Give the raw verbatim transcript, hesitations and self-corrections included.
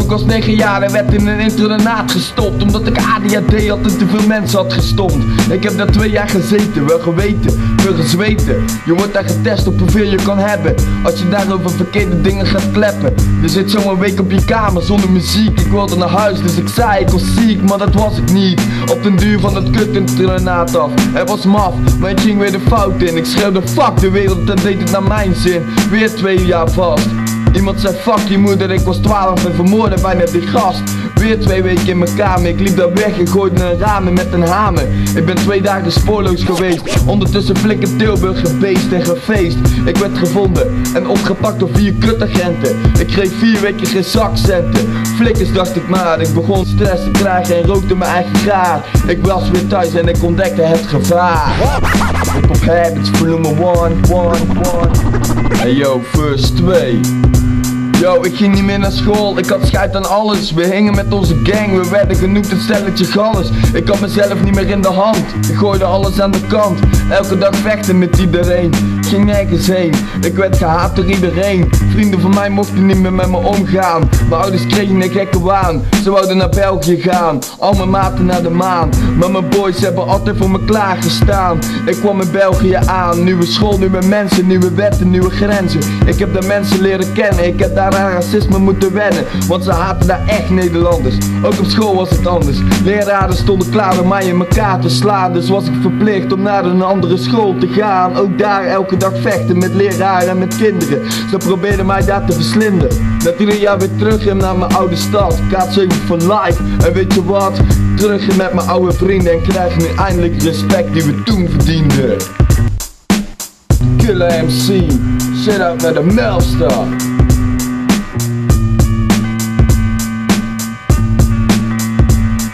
Ik was negen jaar en werd in een internaat gestopt, omdat ik A D H D had en te veel mensen had gestompt. Ik heb daar twee jaar gezeten, wel geweten, veel gezweten. Je wordt daar getest op hoeveel je kan hebben, als je daarover verkeerde dingen gaat kleppen. Je zit zo een week op je kamer zonder muziek. Ik wilde naar huis, dus ik zei ik was ziek, maar dat was ik niet. Op den duur van het kut-internaat af. Het was maf, maar ik ging weer de fout in. Ik schreeuwde fuck de wereld en deed het naar mijn zin. Weer twee jaar vast. Iemand zei fuck je moeder, ik was twaalf en vermoordde bijna die gast. Weer twee weken in mijn kamer, ik liep daar weg en gooide een ramen met een hamer. Ik ben twee dagen spoorloos geweest, ondertussen flink in Tilburg gebeest en gefeest. Ik werd gevonden en opgepakt door vier kutagenten. Ik kreeg vier weken geen zakcenten. Flikkers dacht ik maar, ik begon stress te krijgen en rookte mijn eigen graad. Ik was weer thuis en ik ontdekte het gevaar. Hip-hop habits, volume one, one, one. Hey yo, verse twee. Yo, ik ging niet meer naar school, ik had scheid aan alles. We hingen met onze gang, we werden genoemd een stelletje gallers. Ik had mezelf niet meer in de hand, ik gooide alles aan de kant. Elke dag vechten met iedereen, ik ging nergens heen. Ik werd gehaat door iedereen, vrienden van mij mochten niet meer met me omgaan. Mijn ouders kregen een gekke waan, ze wouden naar België gaan. Al mijn maten naar de maan, maar mijn boys hebben altijd voor me klaargestaan. Ik kwam in België aan, nieuwe school, nieuwe mensen, nieuwe wetten, nieuwe grenzen. Ik heb de mensen leren kennen, ik heb daar aan racisme moeten wennen, want ze haten daar echt Nederlanders. Ook op school was het anders. Leraren stonden klaar om mij in elkaar te slaan, dus was ik verplicht om naar een andere school te gaan. Ook daar elke dag vechten met leraren en met kinderen. Ze probeerden mij daar te verslinden. Na ieder jaar weer terug in naar mijn oude stad, K zeven for life. En weet je wat? Terug in met mijn oude vrienden en krijgen nu eindelijk respect die we toen verdienden. Killer M C, shit out naar de Melstar.